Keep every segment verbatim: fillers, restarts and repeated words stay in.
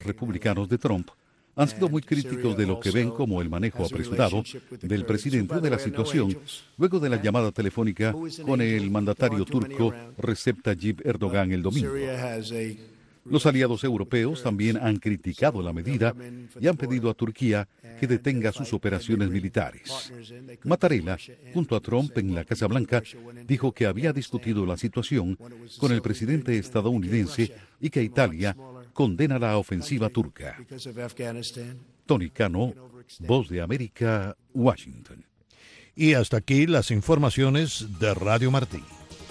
republicanos de Trump han sido muy críticos de lo que ven como el manejo apresurado del presidente de la situación luego de la llamada telefónica con el mandatario turco Recep Tayyip Erdogan el domingo. Los aliados europeos también han criticado la medida y han pedido a Turquía que detenga sus operaciones militares. Mattarella, junto a Trump en la Casa Blanca, dijo que había discutido la situación con el presidente estadounidense y que Italia condena la ofensiva turca. Tony Cano, Voz de América, Washington. Y hasta aquí las informaciones de Radio Martí.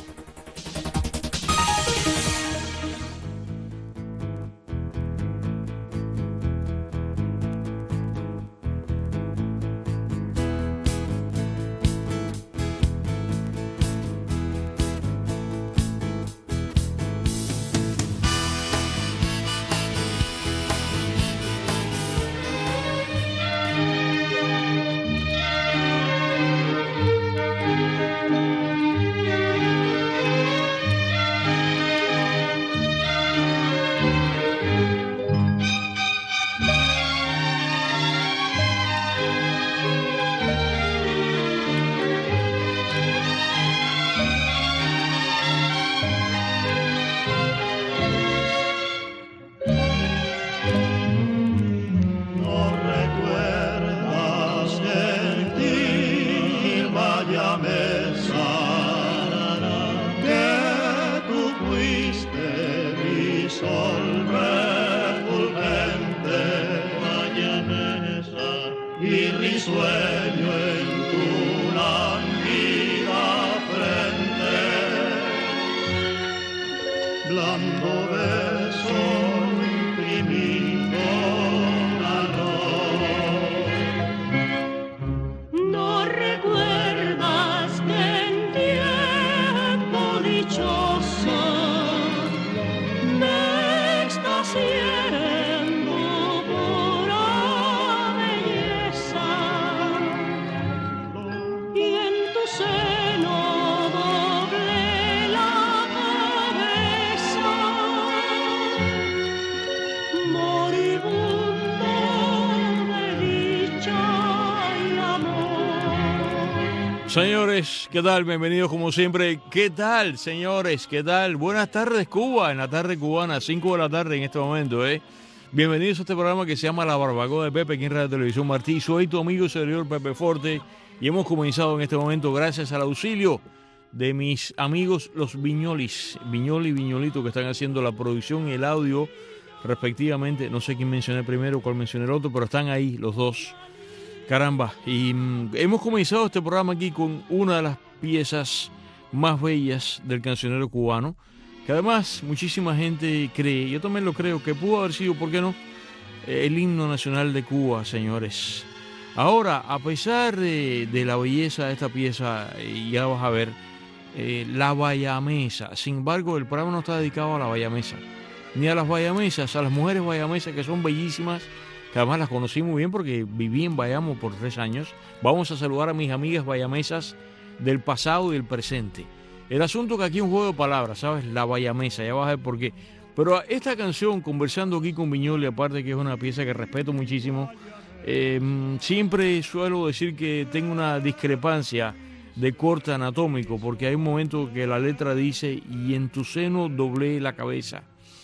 Señores, ¿qué tal? Bienvenidos como siempre. ¿Qué tal, señores? ¿Qué tal? Buenas tardes, Cuba, en la tarde cubana, cinco de la tarde en este momento, ¿eh? Bienvenidos a este programa que se llama La Barbacoa de Pepe, aquí en Radio Televisión Martí. Soy tu amigo servidor Pepe Forte y hemos comenzado en este momento gracias al auxilio de mis amigos los Viñolis, Viñoli y Viñolito, que están haciendo la producción y el audio respectivamente. No sé quién mencioné primero, cuál mencioné el otro, pero están ahí los dos. Caramba, y mm, hemos comenzado este programa aquí con una de las piezas más bellas del cancionero cubano, que además muchísima gente cree, yo también lo creo, que pudo haber sido, ¿por qué no?, el himno nacional de Cuba, señores. Ahora, a pesar de, de la belleza de esta pieza, ya vas a ver, eh, la bayamesa, sin embargo, el programa no está dedicado a la bayamesa, ni a las bayamesas, a las mujeres bayamesas que son bellísimas, que además las conocí muy bien porque viví en Bayamo por tres años. Vamos a saludar a mis amigas bayamesas del pasado y del presente. El asunto que aquí es un juego de palabras, ¿sabes? La bayamesa, ya vas a ver por qué. Pero esta canción, conversando aquí con Viñoli, aparte que es una pieza que respeto muchísimo, eh, siempre suelo decir que tengo una discrepancia de corte anatómico, porque hay un momento que la letra dice, y en tu seno doblé la cabeza.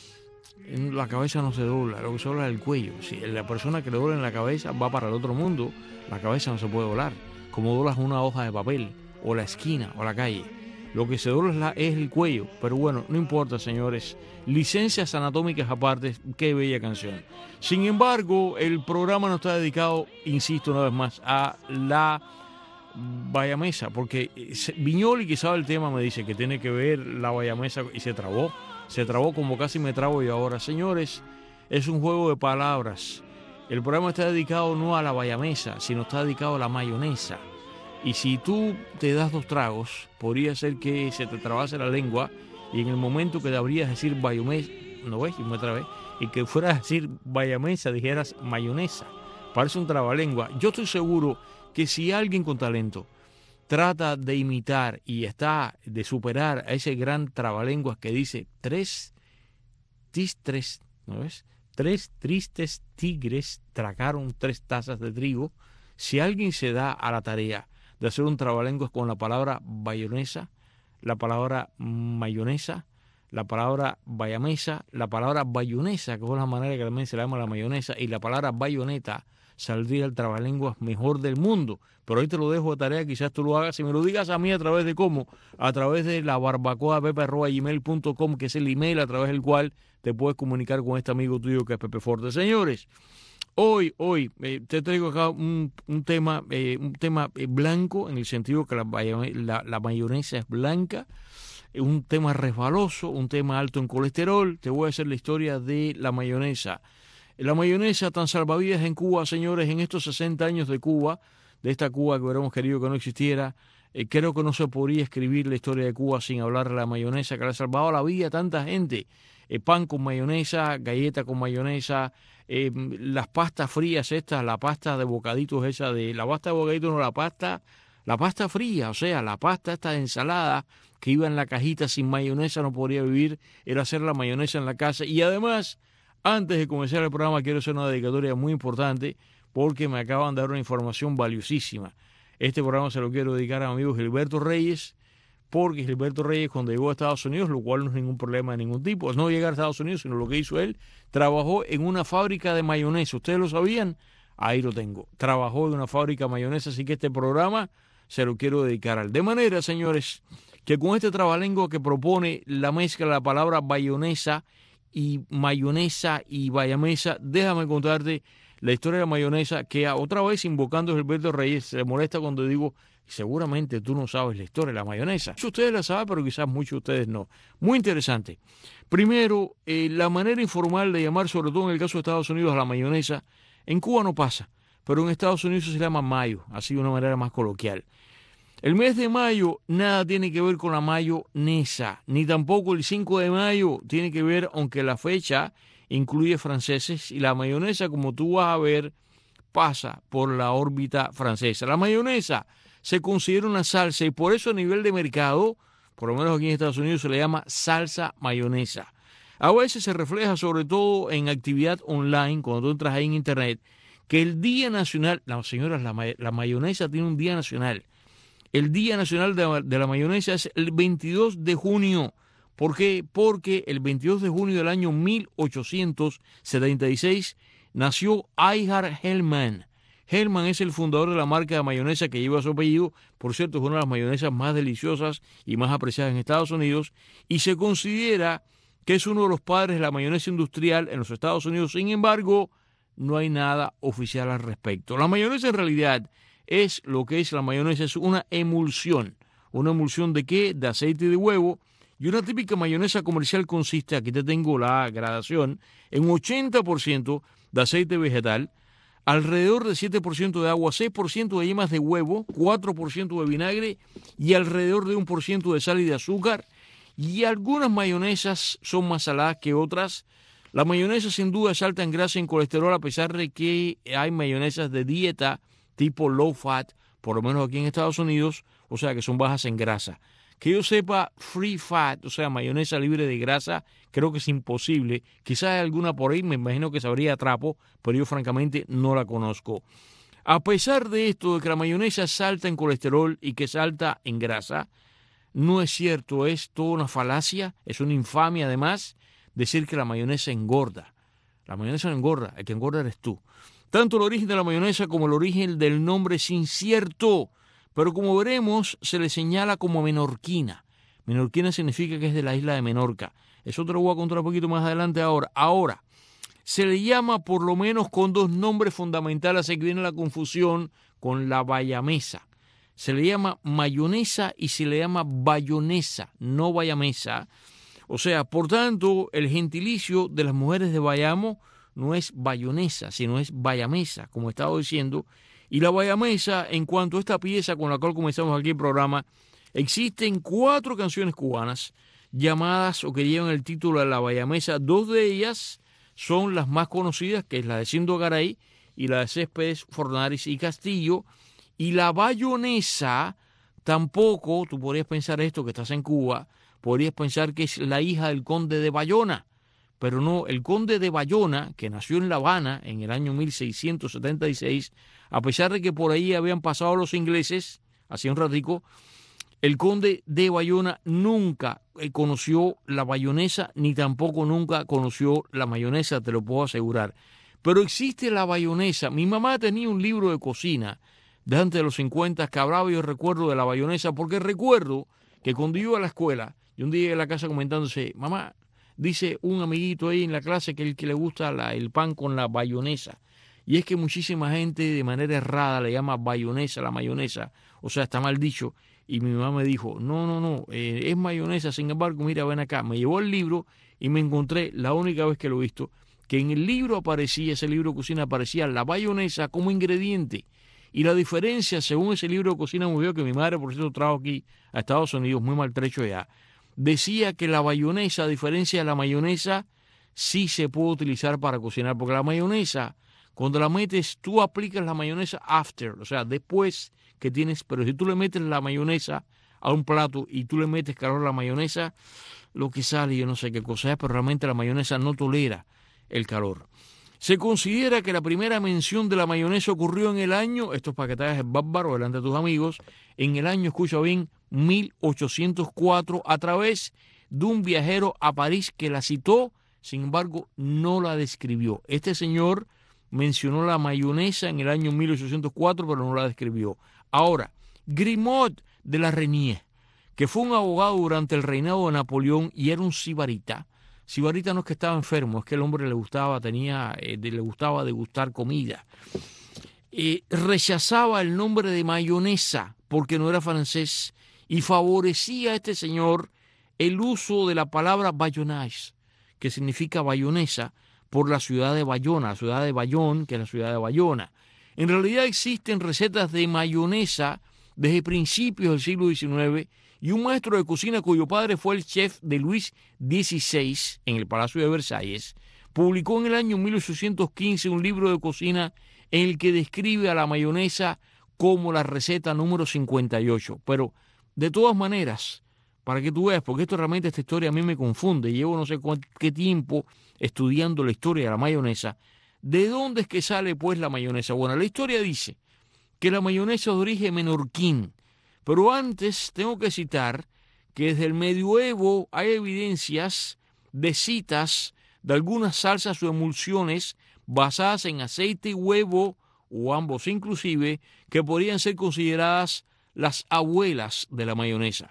La cabeza no se dobla, lo que se dobla es el cuello. Si la persona que le dobla en la cabeza va para el otro mundo, la cabeza no se puede doblar, como doblas una hoja de papel, o la esquina, o la calle. Lo que se dobla es, la, es el cuello, pero bueno, no importa, señores. Licencias anatómicas aparte, qué bella canción. Sin embargo, el programa no está dedicado, insisto una vez más, a la bayamesa, porque Viñoli, que sabe el tema, me dice que tiene que ver la bayamesa y se trabó. Se trabó como casi me trabo yo ahora. Señores, es un juego de palabras. El programa está dedicado no a la bayamesa, sino está dedicado a la mayonesa. Y si tú te das dos tragos, podría ser que se te trabase la lengua y en el momento que deberías decir bayamesa, ¿no ves? Y me trabé, y que fueras a decir bayamesa, dijeras mayonesa. Parece un trabalengua. Yo estoy seguro que si alguien con talento trata de imitar y está de superar a ese gran trabalenguas que dice tres, tis tres, ¿no ves? Tres tristes tigres tragaron tres tazas de trigo. Si alguien se da a la tarea de hacer un trabalenguas con la palabra bayonesa, la palabra mayonesa, la palabra bayamesa, la palabra bayonesa, que es la manera que también se le llama la mayonesa, y la palabra bayoneta, saldría el trabalenguas mejor del mundo. Pero ahí te lo dejo de tarea, quizás tú lo hagas. Si me lo digas a mí, a través de cómo, a través de la barbacoa pepe arroba gmail punto com, que es el email a través del cual te puedes comunicar con este amigo tuyo que es Pepe Forte. Señores, hoy, hoy eh, te traigo acá un, un tema, eh, un tema eh, blanco, en el sentido que la, la, la mayonesa es blanca, un tema resbaloso, un tema alto en colesterol. Te voy a hacer la historia de la mayonesa. La mayonesa tan salvavidas en Cuba, señores, en estos sesenta años de Cuba, de esta Cuba que hubiéramos querido que no existiera, eh, creo que no se podría escribir la historia de Cuba sin hablar de la mayonesa, que le ha salvado la vida a tanta gente. Eh, pan con mayonesa, galleta con mayonesa, eh, las pastas frías estas, la pasta de bocaditos esa de, la pasta de bocaditos no, la pasta, la pasta fría, o sea, la pasta esta de ensalada que iba en la cajita sin mayonesa no podría vivir, era hacer la mayonesa en la casa. Y además, antes de comenzar el programa, quiero hacer una dedicatoria muy importante porque me acaban de dar una información valiosísima. Este programa se lo quiero dedicar a mi amigo Gilberto Reyes, porque Gilberto Reyes, cuando llegó a Estados Unidos, lo cual no es ningún problema de ningún tipo, no llegar a Estados Unidos, sino lo que hizo él, trabajó en una fábrica de mayonesa. ¿Ustedes lo sabían? Ahí lo tengo. Trabajó en una fábrica de mayonesa, así que este programa se lo quiero dedicar a él. De manera, señores, que con este trabalenguas que propone la mezcla de la palabra bayonesa y mayonesa y bayamesa, déjame contarte la historia de la mayonesa, que otra vez invocando a Gilberto Reyes, se molesta cuando digo, seguramente tú no sabes la historia de la mayonesa. Muchos de ustedes la saben, pero quizás muchos de ustedes no. Muy interesante. Primero, eh, la manera informal de llamar, sobre todo en el caso de Estados Unidos, a la mayonesa, en Cuba no pasa, pero en Estados Unidos se llama mayo, así de una manera más coloquial. El mes de mayo nada tiene que ver con la mayonesa, ni tampoco el cinco de mayo tiene que ver, aunque la fecha incluye franceses, y la mayonesa, como tú vas a ver, pasa por la órbita francesa. La mayonesa se considera una salsa y por eso a nivel de mercado, por lo menos aquí en Estados Unidos, se le llama salsa mayonesa. A veces se refleja sobre todo en actividad online, cuando tú entras ahí en internet, que el Día Nacional, no, señoras, la, la mayonesa tiene un Día Nacional. El Día Nacional de, de la Mayonesa es el veintidós de junio. ¿Por qué? Porque el veintidós de junio del año mil ochocientos setenta y seis nació Iyar Hellman. Hellman es el fundador de la marca de mayonesa que lleva su apellido. Por cierto, es una de las mayonesas más deliciosas y más apreciadas en Estados Unidos. Y se considera que es uno de los padres de la mayonesa industrial en los Estados Unidos. Sin embargo, no hay nada oficial al respecto. La mayonesa en realidad es lo que es la mayonesa, es una emulsión. ¿Una emulsión de qué? De aceite de huevo. Y una típica mayonesa comercial consiste, aquí te tengo la gradación, en ochenta por ciento de aceite vegetal, alrededor de siete por ciento de agua, seis por ciento de yemas de huevo, cuatro por ciento de vinagre y alrededor de uno por ciento de sal y de azúcar. Y algunas mayonesas son más saladas que otras. La mayonesa sin duda es alta en grasa y en colesterol, a pesar de que hay mayonesas de dieta tipo low fat, por lo menos aquí en Estados Unidos, o sea que son bajas en grasa. Que yo sepa, free fat, o sea, mayonesa libre de grasa, creo que es imposible. Quizás hay alguna por ahí, me imagino que sabría a trapo, pero yo francamente no la conozco. A pesar de esto, de que la mayonesa es alta en colesterol y que es alta en grasa, no es cierto, es toda una falacia, es una infamia además decir que la mayonesa engorda. La mayonesa no engorda, el que engorda eres tú. Tanto el origen de la mayonesa como el origen del nombre es incierto, pero como veremos, se le señala como menorquina. Menorquina significa que es de la isla de Menorca. Eso te lo voy a contar un poquito más adelante ahora. Ahora, se le llama por lo menos con dos nombres fundamentales, así que viene la confusión con la bayamesa. Se le llama mayonesa y se le llama bayonesa, no bayamesa. O sea, por tanto, el gentilicio de las mujeres de Bayamo no es bayonesa, sino es bayamesa, como he estado diciendo. Y la bayamesa, en cuanto a esta pieza con la cual comenzamos aquí el programa, existen cuatro canciones cubanas llamadas o que llevan el título de la bayamesa. Dos de ellas son las más conocidas, que es la de Cindo Garay y la de Céspedes, Fornaris y Castillo. Y la bayonesa tampoco, tú podrías pensar esto, que estás en Cuba, podrías pensar que es la hija del conde de Bayona, pero no, el conde de Bayona, que nació en La Habana en el año mil seiscientos setenta y seis, a pesar de que por ahí habían pasado los ingleses, hacía un ratico, el conde de Bayona nunca conoció la bayonesa, ni tampoco nunca conoció la mayonesa, te lo puedo asegurar. Pero existe la bayonesa. Mi mamá tenía un libro de cocina de antes de los cincuenta que hablaba, yo recuerdo, de la bayonesa, porque recuerdo que cuando iba a la escuela, yo un día llegué a la casa comentándose, mamá, dice un amiguito ahí en la clase que el que le gusta la, el pan con la bayonesa. Y es que muchísima gente de manera errada le llama bayonesa la mayonesa, o sea, está mal dicho. Y mi mamá me dijo, no, no, no, eh, es mayonesa, sin embargo, mira, ven acá. Me llevó el libro y me encontré, la única vez que lo he visto, que en el libro aparecía, ese libro de cocina, aparecía la bayonesa como ingrediente. Y la diferencia, según ese libro de cocina, muy bien, que mi madre, por cierto, trajo aquí a Estados Unidos, muy maltrecho ya, decía que la bayonesa, a diferencia de la mayonesa, sí se puede utilizar para cocinar, porque la mayonesa, cuando la metes, tú aplicas la mayonesa after, o sea, después que tienes, pero si tú le metes la mayonesa a un plato y tú le metes calor a la mayonesa, lo que sale, yo no sé qué cosa es, pero realmente la mayonesa no tolera el calor. Se considera que la primera mención de la mayonesa ocurrió en el año, esto es para que te hagas el bárbaro delante de tus amigos, en el año, escucha bien, mil ochocientos cuatro, a través de un viajero a París que la citó, sin embargo, no la describió. Este señor mencionó la mayonesa en el año mil ochocientos cuatro, pero no la describió. Ahora, Grimaud de la Reynie, que fue un abogado durante el reinado de Napoleón y era un sibarita. Sibarita no es que estaba enfermo, es que el hombre le gustaba, tenía, eh, le gustaba degustar comida. Eh, rechazaba el nombre de mayonesa porque no era francés y favorecía a este señor el uso de la palabra bayonnage, que significa bayonesa, por la ciudad de Bayona, la ciudad de Bayonne, que es la ciudad de Bayona. En realidad existen recetas de mayonesa desde principios del siglo diecinueve y un maestro de cocina cuyo padre fue el chef de Luis dieciséis en el Palacio de Versalles, publicó en el año mil ochocientos quince un libro de cocina en el que describe a la mayonesa como la receta número cincuenta y ocho. Pero, de todas maneras, para que tú veas, porque esto realmente, esta historia a mí me confunde, llevo no sé qué tiempo estudiando la historia de la mayonesa. ¿De dónde es que sale pues la mayonesa? Bueno, la historia dice que la mayonesa es de origen menorquín, pero antes tengo que citar que desde el medioevo hay evidencias de citas de algunas salsas o emulsiones basadas en aceite y huevo, o ambos inclusive, que podrían ser consideradas las abuelas de la mayonesa.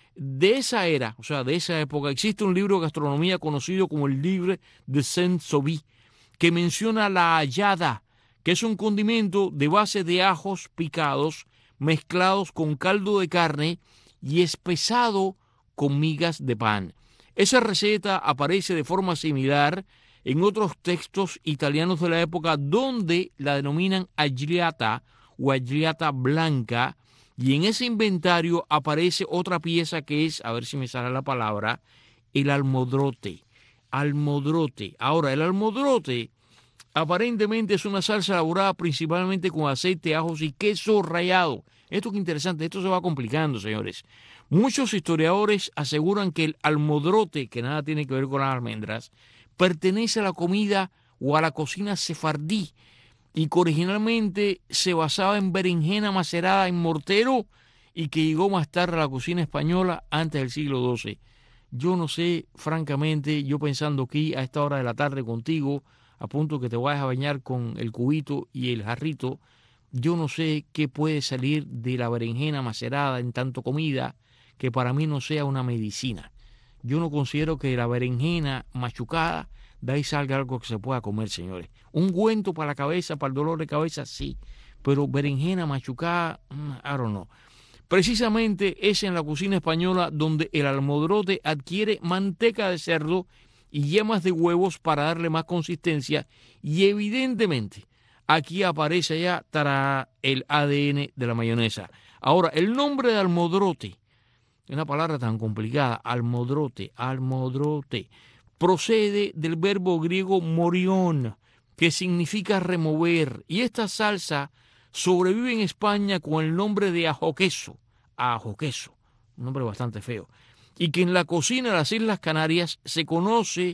De esa era, o sea, de esa época, existe un libro de gastronomía conocido como el Livre de Saint-Sauvy, que menciona la hallada, que es un condimento de base de ajos picados mezclados con caldo de carne y espesado con migas de pan. Esa receta aparece de forma similar en otros textos italianos de la época donde la denominan agliata o agliata blanca, y en ese inventario aparece otra pieza que es, a ver si me sale la palabra, el almodrote. Almodrote. Ahora, el almodrote aparentemente es una salsa elaborada principalmente con aceite, ajos y queso rallado. Esto es interesante, esto se va complicando, señores. Muchos historiadores aseguran que el almodrote, que nada tiene que ver con las almendras, pertenece a la comida o a la cocina sefardí, y que originalmente se basaba en berenjena macerada en mortero y que llegó más tarde a la cocina española antes del siglo doce. Yo no sé, francamente, yo pensando aquí a esta hora de la tarde contigo, a punto que te vayas a bañar con el cubito y el jarrito, yo no sé qué puede salir de la berenjena macerada en tanto comida que para mí no sea una medicina. Yo no considero que la berenjena machucada de ahí salga algo que se pueda comer, señores. Un ungüento para la cabeza, para el dolor de cabeza, sí, pero berenjena machucada, I don't know. Precisamente es en la cocina española donde el almodrote adquiere manteca de cerdo y yemas de huevos para darle más consistencia, y evidentemente aquí aparece ya tará, el A D N de la mayonesa. Ahora, el nombre de almodrote, una palabra tan complicada, almodrote, almodrote, procede del verbo griego morión, que significa remover, y esta salsa sobrevive en España con el nombre de ajo queso, ajo queso, un nombre bastante feo, y que en la cocina de las Islas Canarias se conoce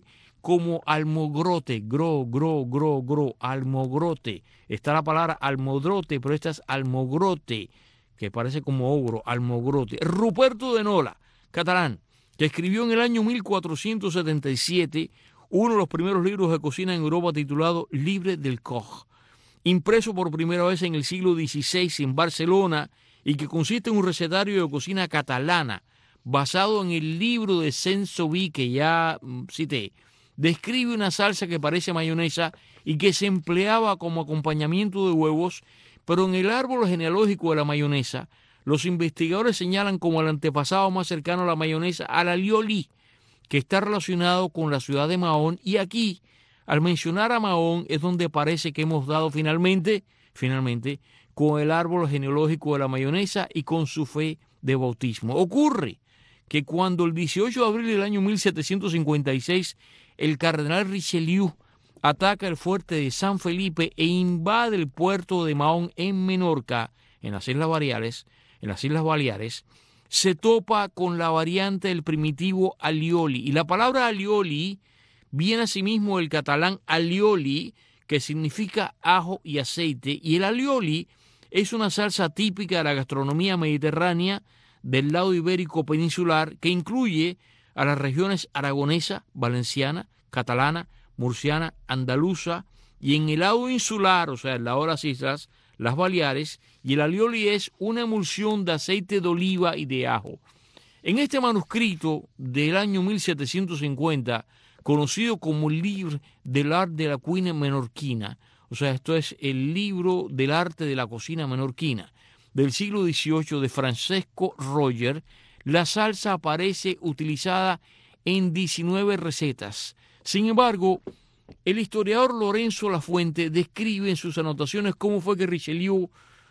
como almogrote, gro, gro, gro, gro, almogrote. Está la palabra almodrote, pero esta es almogrote, que parece como ogro, almogrote. Ruperto de Nola, catalán, que escribió en el año mil cuatrocientos setenta y siete uno de los primeros libros de cocina en Europa titulado Livre del Koch, impreso por primera vez en el siglo dieciséis en Barcelona y que consiste en un recetario de cocina catalana basado en el libro de Saint-Sauvy que ya cité. Describe una salsa que parece mayonesa y que se empleaba como acompañamiento de huevos, pero en el árbol genealógico de la mayonesa, los investigadores señalan como el antepasado más cercano a la mayonesa al alioli, que está relacionado con la ciudad de Mahón, y aquí, al mencionar a Mahón, es donde parece que hemos dado finalmente, finalmente, con el árbol genealógico de la mayonesa y con su fe de bautismo. Ocurre que cuando el dieciocho de abril del año mil setecientos cincuenta y seis el cardenal Richelieu ataca el fuerte de San Felipe e invade el puerto de Mahón en Menorca, en las Islas Baleares, en las Islas Baleares, se topa con la variante del primitivo alioli. Y la palabra alioli viene asimismo del catalán alioli, que significa ajo y aceite. Y el alioli es una salsa típica de la gastronomía mediterránea del lado ibérico peninsular, que incluye a las regiones aragonesa, valenciana, catalana, murciana, andaluza, y en el lado insular, o sea, en lado de las islas, las Baleares, y el alioli es una emulsión de aceite de oliva y de ajo. En este manuscrito del año mil setecientos cincuenta, conocido como el Livre de l'Art de la Cuina Menorquina, o sea, esto es el libro del arte de la cocina menorquina, del siglo dieciocho de Francesco Roger, la salsa aparece utilizada en diecinueve recetas. Sin embargo, el historiador Lorenzo Lafuente describe en sus anotaciones cómo fue que Richelieu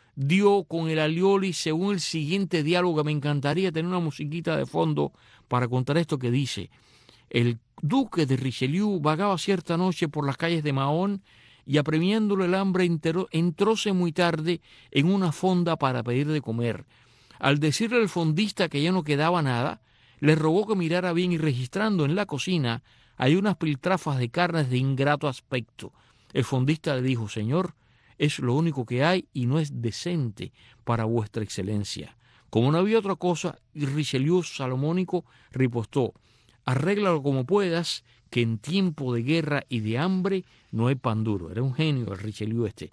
dio con el alioli según el siguiente diálogo. Me encantaría tener una musiquita de fondo para contar esto que dice: el duque de Richelieu vagaba cierta noche por las calles de Mahón y, apremiándole el hambre, entró, entróse muy tarde en una fonda para pedir de comer. Al decirle al fondista que ya no quedaba nada, le rogó que mirara bien y, registrando en la cocina, hay unas piltrafas de carnes de ingrato aspecto. El fondista le dijo: señor, es lo único que hay y no es decente para vuestra excelencia. Como no había otra cosa, Richelieu salomónico ripostó: arréglalo como puedas, que en tiempo de guerra y de hambre no hay pan duro. Era un genio el Richelieu este.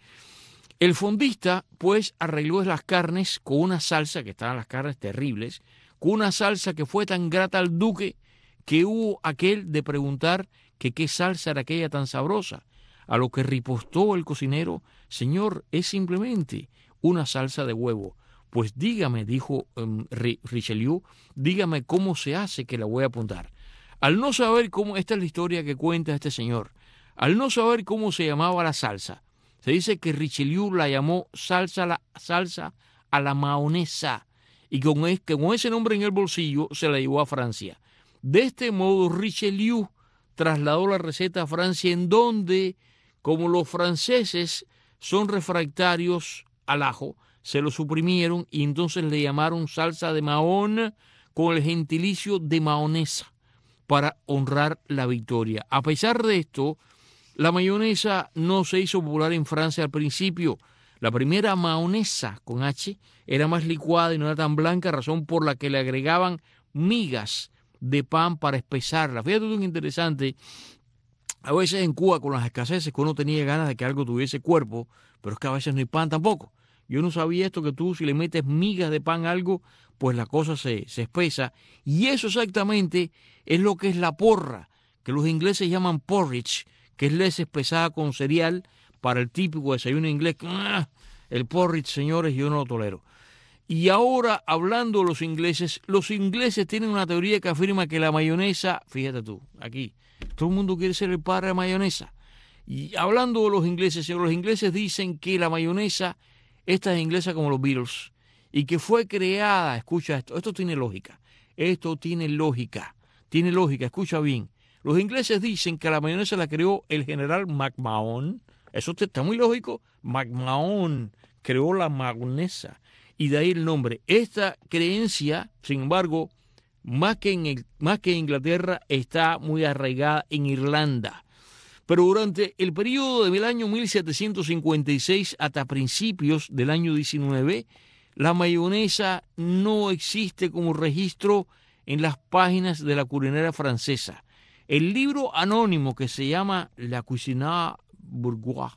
El fondista, pues, arregló las carnes con una salsa, que estaban las carnes terribles, con una salsa que fue tan grata al duque que hubo aquel de preguntar que qué salsa era aquella tan sabrosa, a lo que ripostó el cocinero: señor, es simplemente una salsa de huevo. Pues dígame, dijo um, Richelieu, dígame cómo se hace, que la voy a apuntar. Al no saber cómo, esta es la historia que cuenta este señor, al no saber cómo se llamaba la salsa, se dice que Richelieu la llamó salsa, la, salsa a la mahonesa, y con, es, que con ese nombre en el bolsillo se la llevó a Francia. De este modo, Richelieu trasladó la receta a Francia, en donde, como los franceses son refractarios al ajo, se lo suprimieron y entonces le llamaron salsa de Mahón con el gentilicio de mahonesa para honrar la victoria. A pesar de esto, la mayonesa no se hizo popular en Francia al principio. La primera mahonesa con H era más licuada y no era tan blanca, razón por la que le agregaban migas de pan para espesarla. Fíjate tú, interesante. A veces en Cuba, con las escaseces, que uno tenía ganas de que algo tuviese cuerpo, pero es que a veces no hay pan tampoco. Yo no sabía esto, que tú, si le metes migas de pan a algo, pues la cosa se, se espesa. Y eso exactamente es lo que es la porra, que los ingleses llaman porridge, que es leche espesada con cereal para el típico desayuno inglés. ¡Ah! El porridge, señores, yo no lo tolero. Y ahora, hablando de los ingleses, los ingleses tienen una teoría que afirma que la mayonesa, fíjate tú, aquí, todo el mundo quiere ser el padre de mayonesa. Y hablando de los ingleses, los ingleses dicen que la mayonesa, esta es inglesa como los Beatles, y que fue creada, escucha esto, esto tiene lógica, esto tiene lógica, tiene lógica, escucha bien. Los ingleses dicen que la mayonesa la creó el general McMahon, eso está muy lógico, McMahon creó la mayonesa, y de ahí el nombre. Esta creencia, sin embargo, más que en, el, más que en Inglaterra, está muy arraigada en Irlanda. Pero durante el periodo del año mil setecientos cincuenta y seis hasta principios del año diecinueve, la mayonesa no existe como registro en las páginas de la culinaria francesa. El libro anónimo que se llama La Cuisine Bourgeoise,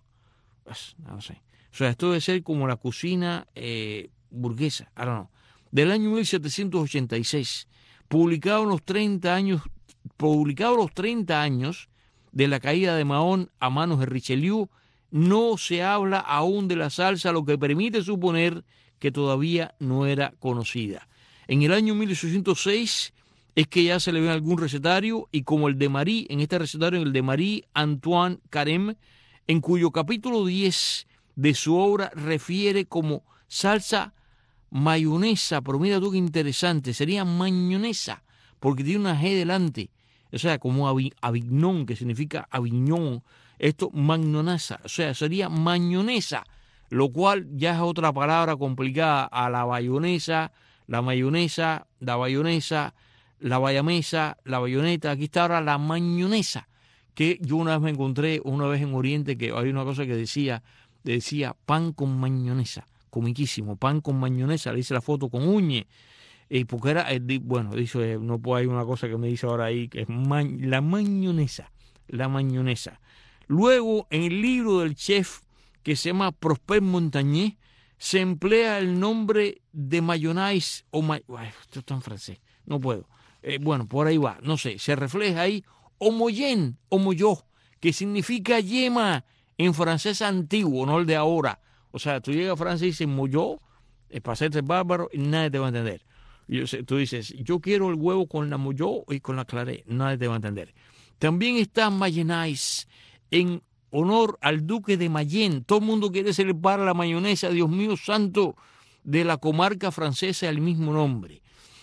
no sé, o sea, esto debe ser como la cocina eh, burguesa, I don't know, del año mil setecientos ochenta y seis, publicado en los treinta años, publicado los treinta años de la caída de Mahón a manos de Richelieu. No se habla aún de la salsa, lo que permite suponer que todavía no era conocida. En el año mil ochocientos seis es que ya se le ve algún recetario, y como el de Marie, en este recetario, el de Marie Antoine Carême, en cuyo capítulo diez de su obra refiere como salsa mayonesa, pero mira tú qué interesante, sería mayonesa, porque tiene una G delante, o sea, como Avignon, que significa Aviñón, esto mayonesa, o sea, sería mayonesa, lo cual ya es otra palabra complicada a la bayonesa, la mayonesa, la bayonesa, la bayamesa, la bayoneta. Aquí está ahora la mayonesa, que yo una vez me encontré, una vez en Oriente, que hay una cosa que decía, decía pan con mayonesa, comiquísimo, pan con mayonesa, le hice la foto con uñe, eh, porque era, eh, bueno, dice, no puedo, hay una cosa que me dice ahora ahí, que es ma, la mayonesa, la mayonesa. Luego, en el libro del chef, que se llama Prosper Montagné, se emplea el nombre de mayonnaise, o may... Ay, esto está en francés, no puedo. Eh, bueno, por ahí va, no sé, se refleja ahí homoyen, homoyo, que significa yema en francés antiguo, no el de ahora. O sea, tú llegas a Francia y dices moyo, es para hacerte bárbaro, y nadie te va a entender. Yo sé, tú dices, yo quiero el huevo con la moyo y con la claré, nadie te va a entender. También está mayonnaise, en honor al duque de Mayenne. Todo el mundo quiere celebrar la mayonesa, Dios mío santo, de la comarca francesa del mismo nombre.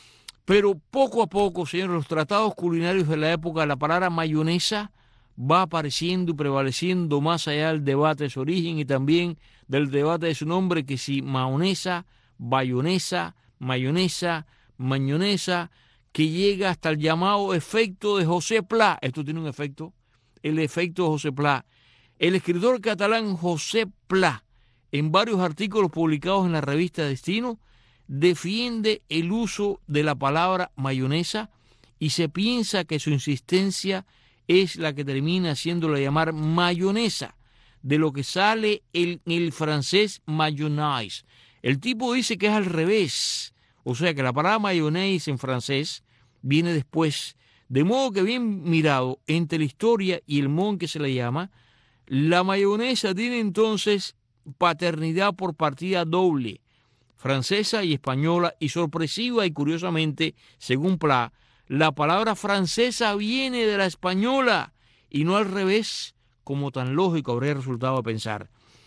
Pero poco a poco, señores, los tratados culinarios de la época, la palabra mayonesa va apareciendo y prevaleciendo más allá del debate de su origen y también del debate de su nombre, que si maonesa, bayonesa, mayonesa, mayonesa, que llega hasta el llamado efecto de José Pla. Esto tiene un efecto, el efecto de José Pla. El escritor catalán José Pla, en varios artículos publicados en la revista Destino, defiende el uso de la palabra mayonesa y se piensa que su insistencia es la que termina haciéndola llamar mayonesa, de lo que sale el, el francés mayonnaise. El tipo dice que es al revés, o sea que la palabra mayonnaise en francés viene después, de modo que bien mirado entre la historia y el modo en que se le llama, la mayonesa tiene entonces paternidad por partida doble, francesa y española, y sorpresiva y curiosamente, según Pla, la palabra francesa viene de la española y no al revés, como tan lógico habría resultado pensar.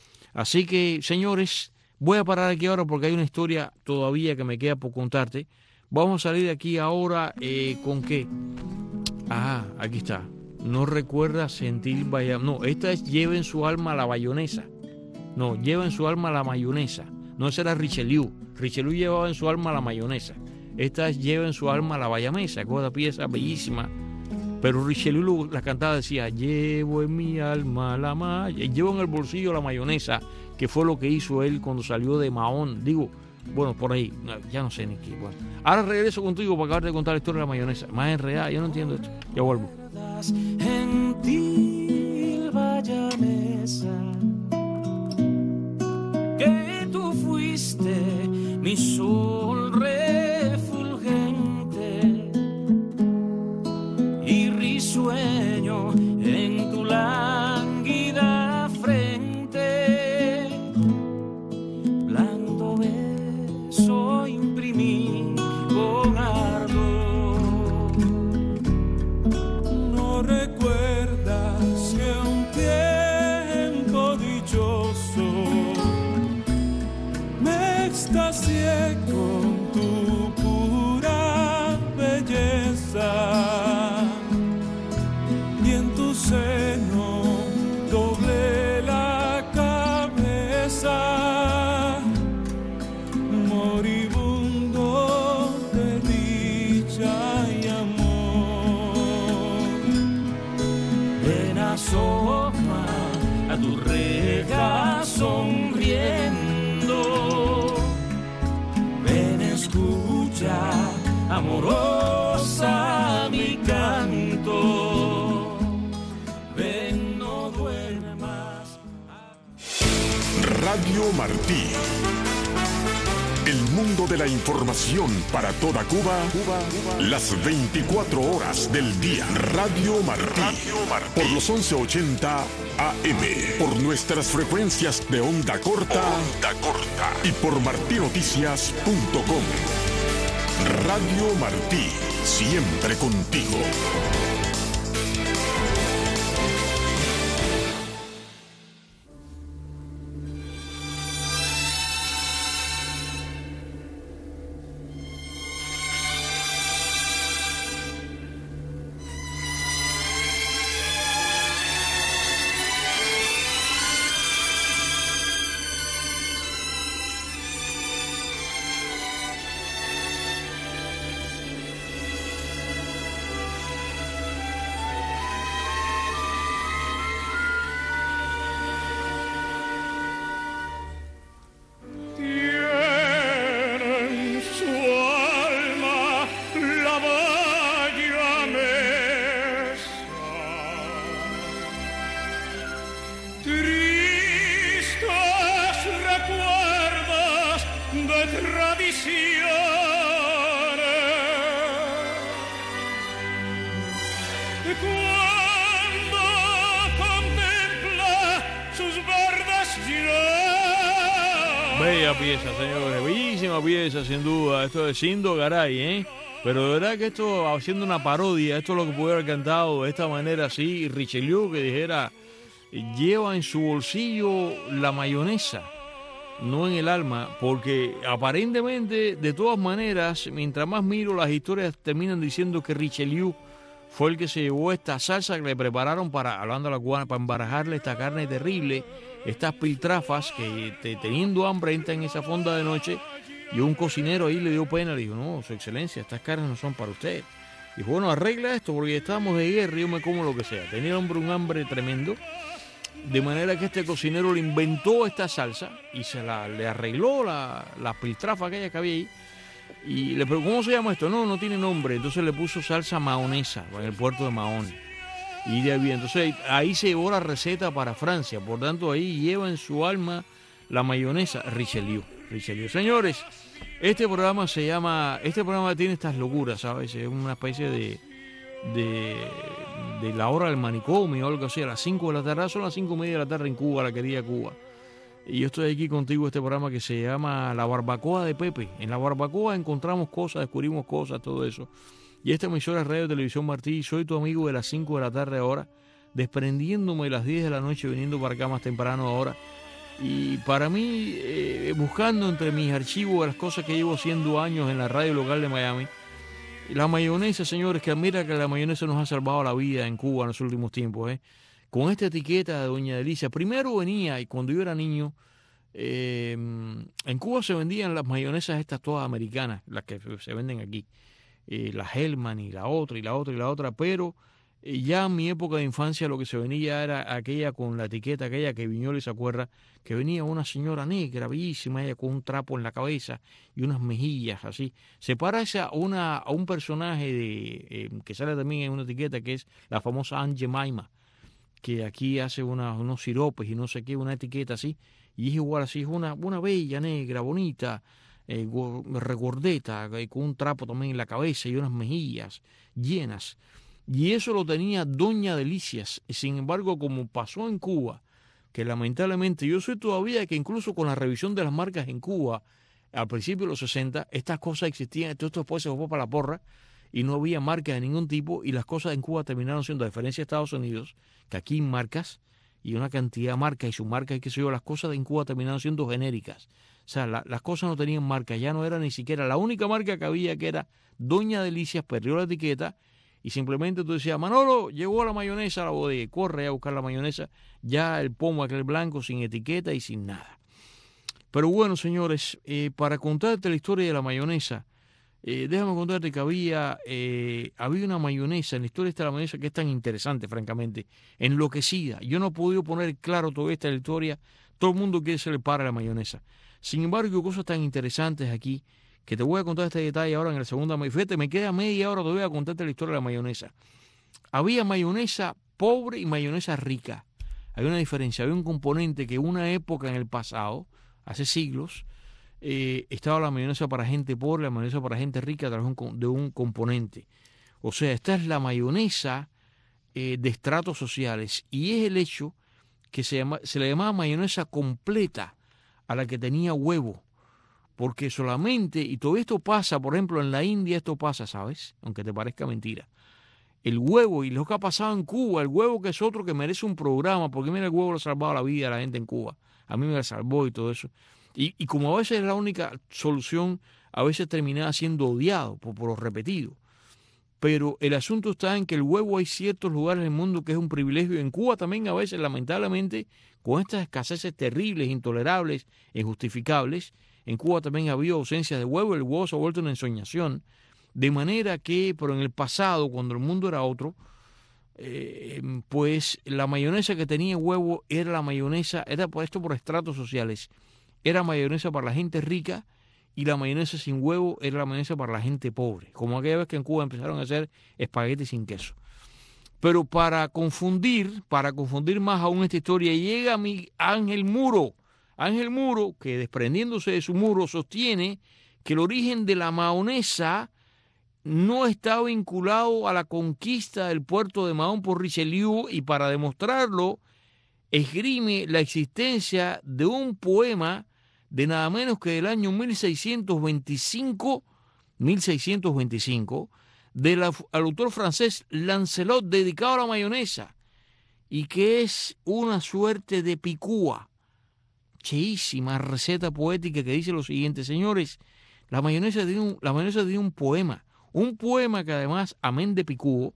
Así que, señores, voy a parar aquí ahora porque hay una historia todavía que me queda por contarte. Vamos a salir de aquí ahora eh, con qué. Ah, aquí está. No recuerda sentir vaya. No, esta es lleva en su alma la bayonesa. No, lleva en su alma la mayonesa. No, esa era Richelieu. Richelieu llevaba en su alma la mayonesa. Esta es lleva en su alma la bayamesa, que es una pieza bellísima. Pero Richelieu la cantaba, decía, llevo en mi alma la mayonesa. Llevo en el bolsillo la mayonesa, que fue lo que hizo él cuando salió de Mahón. Digo, bueno, por ahí, ya no sé ni qué. Bueno, ahora regreso contigo para acabar de contar la historia de la mayonesa. Más enredada, yo no entiendo esto. Ya vuelvo. Gentil bayamesa, que tú fuiste mi sol refulgente y risueño en tu lánguida frente, blando beso imprimí con ardor. No recuerdas que un tiempo dichoso me extasié con tu pura belleza y en tu seno doblé la cabeza, moribundo de dicha. Radio Martí. El mundo de la información para toda Cuba, Cuba, Cuba. Las veinticuatro horas del día. Radio Martí. Radio Martí. Por los once ochenta A M. Por nuestras frecuencias de onda corta. Onda corta. Y por martinoticias punto com. Radio Martí. Siempre contigo. Bella pieza, señores, bellísima pieza, sin duda. Esto es Sindo Garay, ¿eh? Pero de verdad que esto, haciendo una parodia, esto es lo que pudiera haber cantado de esta manera así, Richelieu, que dijera, lleva en su bolsillo la mayonesa, no en el alma, porque aparentemente, de todas maneras, mientras más miro, las historias terminan diciendo que Richelieu fue el que se llevó esta salsa que le prepararon para, hablando a la cubana, para embarajarle esta carne terrible, estas piltrafas que te, teniendo hambre entran en esa fonda de noche, y un cocinero ahí le dio pena, le dijo, no, su excelencia, estas carnes no son para usted. Dijo, bueno, arregla esto porque estamos de guerra y yo me como lo que sea. Tenía el hombre un hambre tremendo, de manera que este cocinero le inventó esta salsa y se la le arregló la, la piltrafa aquella que había ahí. Y le preguntó, ¿cómo se llama esto? No, no tiene nombre. Entonces le puso salsa mahonesa en el puerto de Mahón. Y de ahí, entonces ahí se llevó la receta para Francia. Por tanto, ahí lleva en su alma la mayonesa Richelieu. Richelieu. Señores, este programa se llama, este programa tiene estas locuras, ¿sabes? Es una especie de, de, de la hora del manicomio o algo así. A las cinco de la tarde, son las cinco y media de la tarde en Cuba, la querida Cuba. Y yo estoy aquí contigo, este programa que se llama La Barbacoa de Pepe. En La Barbacoa encontramos cosas, descubrimos cosas, todo eso. Y esta emisora es Radio Televisión Martí. Soy tu amigo de las cinco de la tarde ahora, desprendiéndome de las diez de la noche, viniendo para acá más temprano ahora. Y para mí, eh, buscando entre mis archivos de las cosas que llevo haciendo años en la radio local de Miami, la mayonesa, señores, que admira que la mayonesa nos ha salvado la vida en Cuba en los últimos tiempos, ¿eh? Con esta etiqueta de Doña Delicia. Primero venía, y cuando yo era niño, eh, en Cuba se vendían las mayonesas estas todas americanas, las que se venden aquí, eh, la Hellman y la otra y la otra y la otra, pero eh, ya en mi época de infancia lo que se venía era aquella con la etiqueta, aquella que Viñoles se acuerda, que venía una señora negra, bellísima, ella con un trapo en la cabeza y unas mejillas así. Se parece a, una, a un personaje de, eh, que sale también en una etiqueta que es la famosa Aunt Jemima, que aquí hace una, unos siropes y no sé qué, una etiqueta así, y es igual así, es una, una bella negra, bonita, eh, regordeta, eh, con un trapo también en la cabeza y unas mejillas llenas. Y eso lo tenía Doña Delicias. Sin embargo, como pasó en Cuba, que lamentablemente yo soy todavía que incluso con la revisión de las marcas en Cuba, al principio de los sesenta, estas cosas existían, todo esto después se fue para la porra, y no había marcas de ningún tipo, y las cosas en Cuba terminaron siendo, a diferencia de Estados Unidos, que aquí hay marcas, y una cantidad de marcas, y sus marcas, y qué sé yo, las cosas en Cuba terminaron siendo genéricas. O sea, la, las cosas no tenían marca, ya no era ni siquiera, la única marca que había, que era Doña Delicias, perdió la etiqueta, y simplemente tú decías, Manolo, llegó la mayonesa a la bodega, corre a buscar la mayonesa, ya el pomo aquel blanco, sin etiqueta y sin nada. Pero bueno, señores, eh, para contarte la historia de la mayonesa, Eh, déjame contarte que había, eh, había una mayonesa, en la historia esta de la mayonesa que es tan interesante, francamente, enloquecida. Yo no he podido poner claro toda esta historia, todo el mundo quiere se le para la mayonesa. Sin embargo, hay cosas tan interesantes aquí que te voy a contar este detalle ahora en el segundo. Fíjate, me queda media hora todavía a contarte la historia de la mayonesa. Había mayonesa pobre y mayonesa rica. hay una diferencia, hay un componente que en una época en el pasado, hace siglos, eh, estaba la mayonesa para gente pobre, la mayonesa para gente rica a través de un, de un componente. O sea, esta es la mayonesa eh, de estratos sociales, y es el hecho que se, llama, se le llamaba mayonesa completa a la que tenía huevo, porque solamente, y todo esto pasa, por ejemplo, en la India esto pasa, ¿sabes? Aunque te parezca mentira. El huevo, y lo que ha pasado en Cuba, el huevo que es otro que merece un programa, porque mira, el huevo le ha salvado la vida a la gente en Cuba. A mí me la salvó y todo eso. Y, y como a veces es la única solución, a veces terminaba siendo odiado por, por lo repetido. Pero el asunto está en que el huevo hay ciertos lugares en el mundo que es un privilegio. En Cuba también a veces, lamentablemente, con estas escaseces terribles, intolerables, injustificables, en Cuba también ha habido ausencia de huevo. El huevo se ha vuelto una ensoñación. De manera que, pero en el pasado, cuando el mundo era otro, eh, pues la mayonesa que tenía huevo era la mayonesa, era por esto por estratos sociales, era mayonesa para la gente rica, y la mayonesa sin huevo era la mayonesa para la gente pobre, como aquella vez que en Cuba empezaron a hacer espaguetis sin queso. Pero para confundir, para confundir más aún esta historia, llega mi Ángel Muro, Ángel Muro, que desprendiéndose de su muro sostiene que el origen de la mayonesa no está vinculado a la conquista del puerto de Mahón por Richelieu, y para demostrarlo esgrime la existencia de un poema de nada menos que del año mil seiscientos veinticinco, mil seiscientos veinticinco, del autor francés Lancelot, dedicado a la mayonesa, y que es una suerte de picúa. Cheísima receta poética que dice lo siguiente: señores, la mayonesa tiene un, la mayonesa tiene un poema, un poema que además, amén de picúo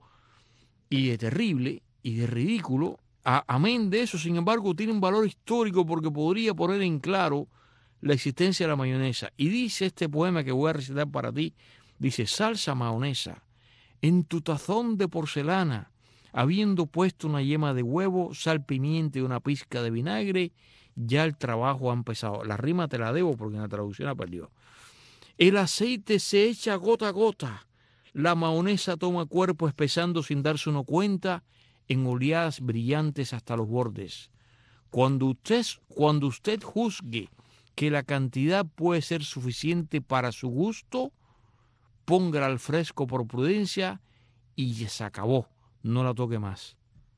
y de terrible y de ridículo, a, amén de eso, sin embargo, tiene un valor histórico porque podría poner en claro la existencia de la mayonesa. Y dice este poema que voy a recitar para ti, dice: salsa mayonesa, en tu tazón de porcelana, habiendo puesto una yema de huevo, sal, pimienta y una pizca de vinagre, ya el trabajo ha empezado. La rima te la debo porque en la traducción la perdió. El aceite se echa gota a gota, la mayonesa toma cuerpo espesando sin darse uno cuenta, en oleadas brillantes hasta los bordes. Cuando usted, cuando usted juzgue que la cantidad puede ser suficiente para su gusto, póngala al fresco por prudencia y ya se acabó, no la toque más.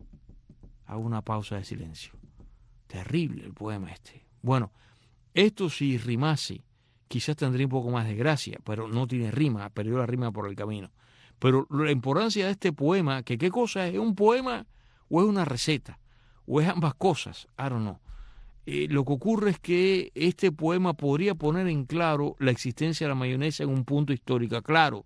Hago una pausa de silencio. Terrible el poema este. Bueno, esto si rimase, quizás tendría un poco más de gracia, pero no tiene rima, perdió la rima por el camino. Pero la importancia de este poema, que qué cosa es, ¿es un poema o es una receta? ¿O es ambas cosas? I don't know. Eh, lo que ocurre es que este poema podría poner en claro la existencia de la mayonesa en un punto histórico. Claro,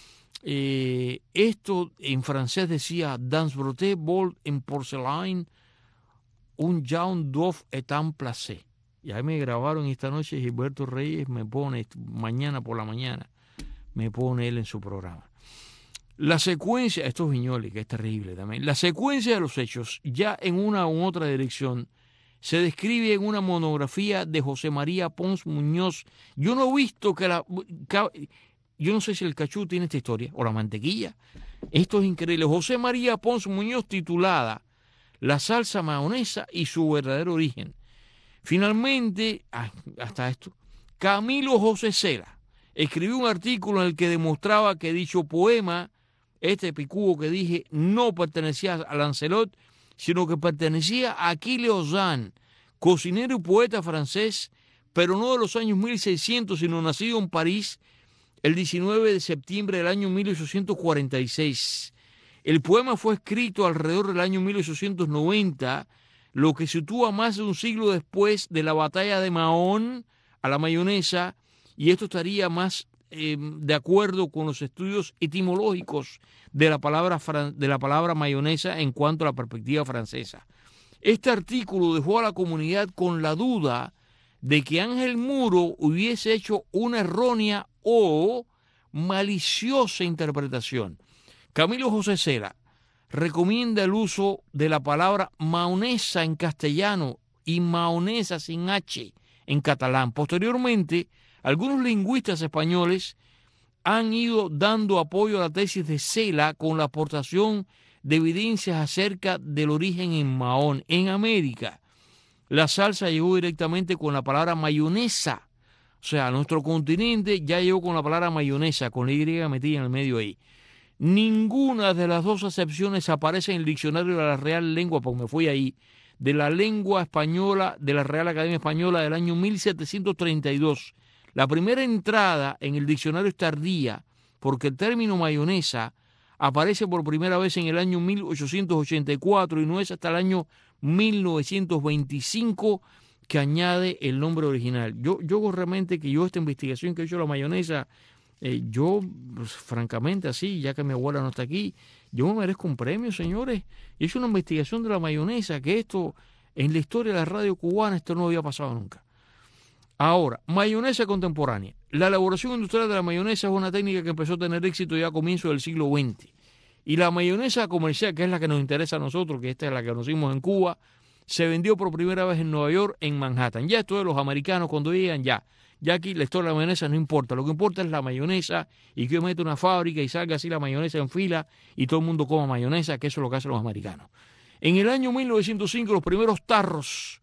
eh, esto en francés decía dans broté bol en porcelain un jaune d'oeuf est un placé. Y ahí me grabaron esta noche Gilberto Reyes, me pone mañana por la mañana, me pone él en su programa. La secuencia, esto es Viñoly, que es terrible también, la secuencia de los hechos, ya en una u otra dirección, se describe en una monografía de José María Pons Muñoz. Yo no he visto que la... Yo no sé si el cachú tiene esta historia, o la mantequilla. Esto es increíble. José María Pons Muñoz, titulada La salsa mayonesa y su verdadero origen. Finalmente, hasta esto, Camilo José Cela escribió un artículo en el que demostraba que dicho poema, este picúo que dije, no pertenecía a Lancelot, sino que pertenecía a Achille Ozanne, cocinero y poeta francés, pero no de los años mil seiscientos, sino nacido en París el diecinueve de septiembre del año mil ochocientos cuarenta y seis. El poema fue escrito alrededor del año mil ochocientos noventa, lo que sitúa más de un siglo después de la batalla de Mahón a la mayonesa, y esto estaría más eh, de acuerdo con los estudios etimológicos de la palabra de la palabra mayonesa en cuanto a la perspectiva francesa. Este artículo dejó a la comunidad con la duda de que Ángel Muro hubiese hecho una errónea o maliciosa interpretación. Camilo José Cela recomienda el uso de la palabra mayonesa en castellano y mayonesa sin H en catalán. Posteriormente, algunos lingüistas españoles han ido dando apoyo a la tesis de Cela con la aportación de evidencias acerca del origen en Mahón. En América, la salsa llegó directamente con la palabra mayonesa. O sea, nuestro continente ya llegó con la palabra mayonesa, con la Y metida en el medio ahí. Ninguna de las dos acepciones aparece en el diccionario de la Real Lengua, porque me fui ahí, de la lengua española, de la Real Academia Española del año mil setecientos treinta y dos. La primera entrada en el diccionario es tardía, porque el término mayonesa aparece por primera vez en el año mil ochocientos ochenta y cuatro y no es hasta el año mil novecientos veinticinco que añade el nombre original. Yo, yo realmente que yo esta investigación que he hecho de la mayonesa, eh, yo pues, francamente así, ya que mi abuela no está aquí, yo me merezco un premio, señores. He hecho una investigación de la mayonesa, que esto en la historia de la radio cubana esto no había pasado nunca. Ahora, mayonesa contemporánea. La elaboración industrial de la mayonesa es una técnica que empezó a tener éxito ya a comienzos del siglo veinte. Y la mayonesa comercial, que es la que nos interesa a nosotros, que esta es la que conocimos en Cuba, se vendió por primera vez en Nueva York, en Manhattan. Ya esto de los americanos cuando llegan, ya. Ya aquí la historia de la mayonesa no importa. Lo que importa es la mayonesa y que yo meta una fábrica y salga así la mayonesa en fila y todo el mundo coma mayonesa, que eso es lo que hacen los americanos. En el año mil novecientos cinco, los primeros tarros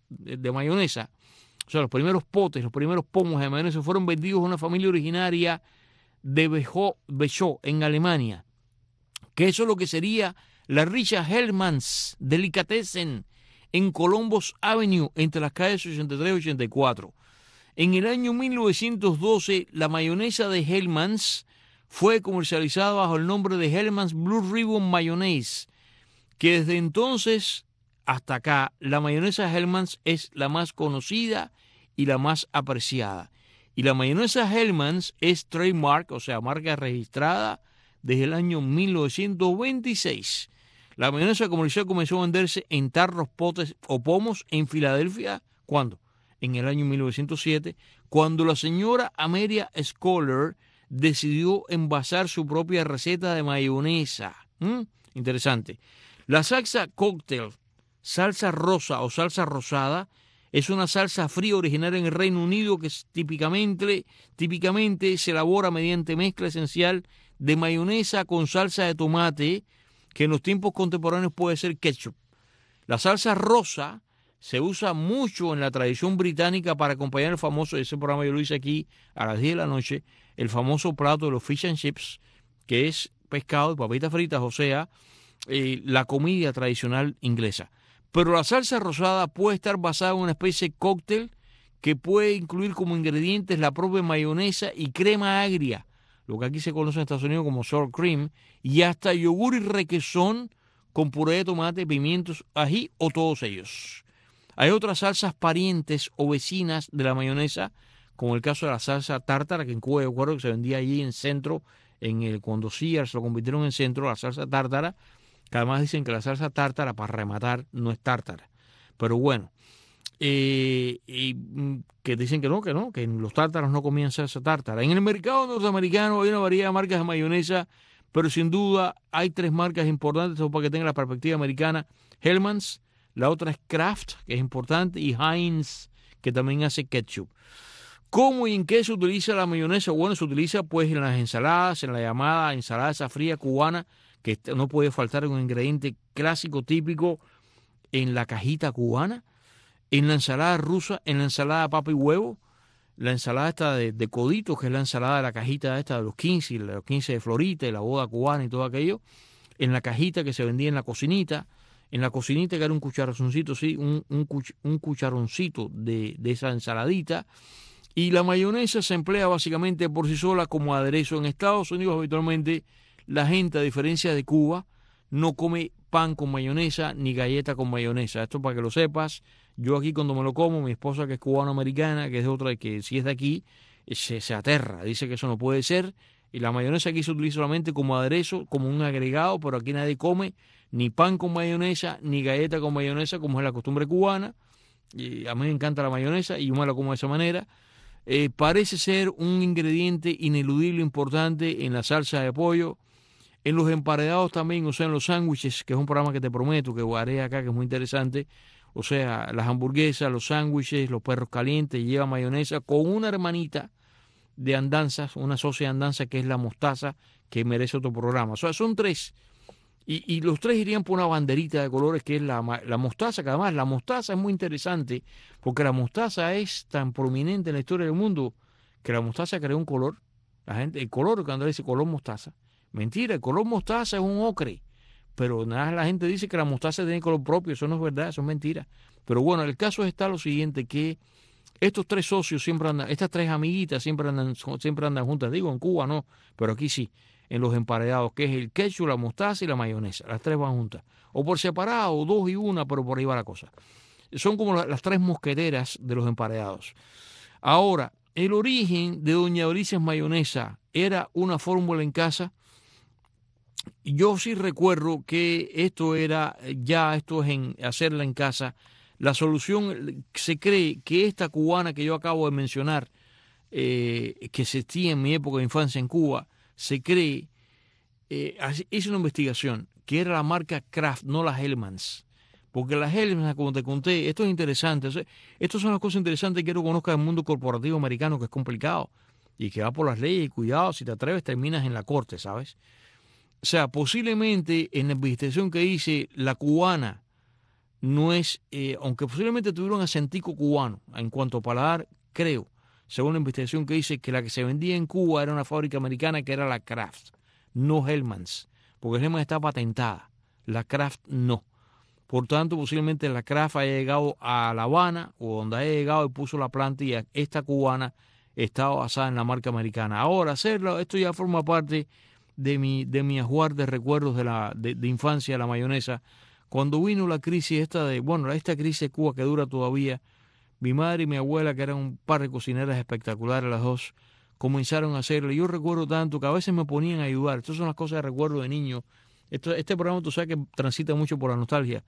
de mayonesa, o sea, los primeros potes, los primeros pomos de mayonesa fueron vendidos a una familia originaria de Bechó, en Alemania, que eso es lo que sería la Richard Hellmann's Delicatessen en Columbus Avenue, entre las calles ochenta y tres y ochenta y cuatro. En el año mil novecientos doce, la mayonesa de Hellmann's fue comercializada bajo el nombre de Hellmann's Blue Ribbon Mayonnaise, que desde entonces hasta acá, la mayonesa Hellmann's es la más conocida y la más apreciada. Y la mayonesa Hellmann's es trademark, o sea, marca registrada desde el año mil novecientos veintiséis. La mayonesa comercial comenzó a venderse en tarros, potes o pomos en Filadelfia. ¿Cuándo? En el año mil novecientos siete, cuando la señora Amelia Scholar decidió envasar su propia receta de mayonesa. ¿Mm? Interesante. La salsa cóctel, salsa rosa o salsa rosada, es una salsa fría originaria en el Reino Unido que típicamente, típicamente se elabora mediante mezcla esencial de mayonesa con salsa de tomate, que en los tiempos contemporáneos puede ser ketchup. La salsa rosa se usa mucho en la tradición británica para acompañar el famoso, ese programa yo lo hice aquí a las diez de la noche, el famoso plato de los fish and chips, que es pescado y papitas fritas, o sea, eh, la comida tradicional inglesa. Pero la salsa rosada puede estar basada en una especie de cóctel que puede incluir como ingredientes la propia mayonesa y crema agria, lo que aquí se conoce en Estados Unidos como sour cream, y hasta yogur y requesón con puré de tomate, pimientos, ají o todos ellos. Hay otras salsas parientes o vecinas de la mayonesa, como el caso de la salsa tártara, que en Cuba yo recuerdo que se vendía allí en centro, en el, cuando Sears lo convirtieron en centro, la salsa tártara, que además dicen que la salsa tártara, para rematar, no es tártara. Pero bueno, eh, y, que dicen que no, que no, que los tártaros no comían salsa tártara. En el mercado norteamericano hay una variedad de marcas de mayonesa, pero sin duda hay tres marcas importantes para que tengan la perspectiva americana. Hellmann's, la otra es Kraft, que es importante, y Heinz, que también hace ketchup. ¿Cómo y en qué se utiliza la mayonesa? Bueno, se utiliza pues en las ensaladas, en la llamada ensalada esa fría cubana, que no puede faltar un ingrediente clásico, típico, en la cajita cubana, en la ensalada rusa, en la ensalada papa y huevo, la ensalada esta de, de coditos, que es la ensalada de la cajita esta de los quince, de los quince de Florita y la boda cubana y todo aquello, en la cajita que se vendía en la cocinita, en la cocinita que era un cucharoncito, sí, un, un, cuch, un cucharoncito de, de esa ensaladita. Y la mayonesa se emplea básicamente por sí sola como aderezo. En Estados Unidos habitualmente la gente, a diferencia de Cuba, no come pan con mayonesa ni galleta con mayonesa. Esto para que lo sepas. Yo aquí cuando me lo como, mi esposa que es cubano-americana, que es de otra, que si es de aquí, se, se aterra. Dice que eso no puede ser. Y la mayonesa aquí se utiliza solamente como aderezo, como un agregado, pero aquí nadie come ni pan con mayonesa, ni galleta con mayonesa, como es la costumbre cubana. Y a mí me encanta la mayonesa y yo me la como de esa manera. Eh, parece ser un ingrediente ineludible importante en la salsa de pollo, en los emparedados también, o sea, en los sándwiches, que es un programa que te prometo que haré acá, que es muy interesante. O sea, las hamburguesas, los sándwiches, los perros calientes, lleva mayonesa con una hermanita de andanzas, una socia de andanza que es la mostaza, que merece otro programa. O sea, son tres Y, y los tres irían por una banderita de colores que es la, la mostaza, que además la mostaza es muy interesante porque la mostaza es tan prominente en la historia del mundo que la mostaza creó un color. La gente, el color, cuando dice color mostaza, mentira, el color mostaza es un ocre, pero nada, la gente dice que la mostaza tiene color propio, eso no es verdad, eso es mentira. Pero bueno, el caso está lo siguiente, que estos tres socios siempre andan, estas tres amiguitas siempre andan, siempre andan juntas, digo en Cuba no, pero aquí sí, en los emparedados, que es el ketchup, la mostaza y la mayonesa, las tres van juntas, o por separado, dos y una, pero por ahí va la cosa. Son como las tres mosqueteras de los emparedados. Ahora, el origen de Doña Dorices Mayonesa era una fórmula en casa. Yo sí recuerdo que esto era, ya esto es en hacerla en casa. La solución, se cree que esta cubana que yo acabo de mencionar, eh, que existía en mi época de infancia en Cuba, se cree, eh, hice una investigación, que era la marca Kraft, no las Hellmann's. Porque las Hellmann's, como te conté, esto es interesante. Estas son las cosas interesantes que quiero que conozcas del mundo corporativo americano, que es complicado y que va por las leyes. Y cuidado, si te atreves, terminas en la corte, ¿sabes? O sea, posiblemente en la investigación que hice, la cubana no es, eh, aunque posiblemente tuviera un acentico cubano en cuanto a paladar, creo, según la investigación que hice, que la que se vendía en Cuba era una fábrica americana que era la Kraft, no Hellmann's, porque Hellmann's está patentada, la Kraft no. Por tanto, posiblemente la Kraft haya llegado a La Habana o donde haya llegado y puso la planta y esta cubana estaba basada en la marca americana. Ahora, hacerlo, esto ya forma parte de mi, de mi ajuar de recuerdos de, la, de, de infancia, la mayonesa. Cuando vino la crisis esta de, bueno, esta crisis de Cuba que dura todavía, mi madre y mi abuela, que eran un par de cocineras espectaculares las dos, comenzaron a hacerlo. Yo recuerdo tanto que a veces me ponían a ayudar. Estas son las cosas de recuerdo de niño. Esto, este programa, tú sabes que transita mucho por la nostalgia.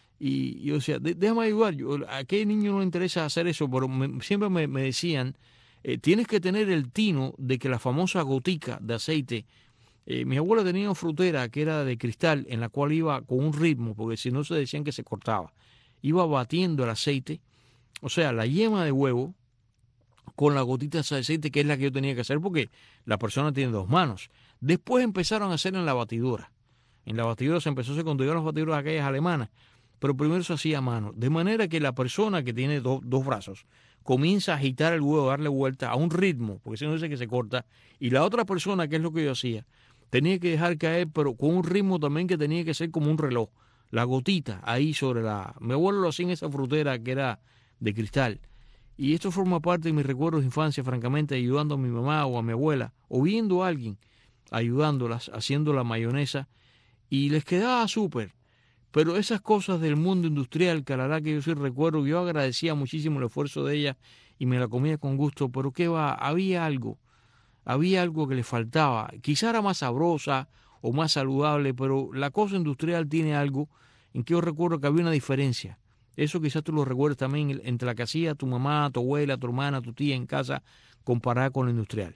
Y yo decía, déjame ayudar. Yo, ¿a qué niño no le interesa hacer eso? Pero me, siempre me, me decían, eh, tienes que tener el tino de que la famosa gotica de aceite. Eh, mi abuela tenía una frutera que era de cristal, en la cual iba con un ritmo, porque si no se decían que se cortaba. Iba batiendo el aceite, o sea, la yema de huevo con la gotita de aceite, que es la que yo tenía que hacer, porque la persona tiene dos manos. Después empezaron a hacer en la batidora. En la batidora se empezó a hacer cuando llegaron las batidoras aquellas alemanas, pero primero se hacía a mano. De manera que la persona que tiene do, dos brazos comienza a agitar el huevo, a darle vuelta a un ritmo, porque si no dice que se corta, y la otra persona, que es lo que yo hacía, tenía que dejar caer, pero con un ritmo también que tenía que ser como un reloj. La gotita ahí sobre la... Mi abuelo lo hacía en esa frutera que era de cristal. Y esto forma parte de mis recuerdos de infancia, francamente, ayudando a mi mamá o a mi abuela, o viendo a alguien ayudándolas, haciendo la mayonesa, y les quedaba súper. Pero esas cosas del mundo industrial, que a la verdad que yo sí recuerdo, yo agradecía muchísimo el esfuerzo de ella y me la comía con gusto, pero qué va, había algo, había algo que le faltaba. Quizá era más sabrosa o más saludable, pero la cosa industrial tiene algo en que yo recuerdo que había una diferencia. Eso quizás tú lo recuerdas también entre la que hacía tu mamá, tu abuela, tu hermana, tu tía en casa, comparada con la industrial.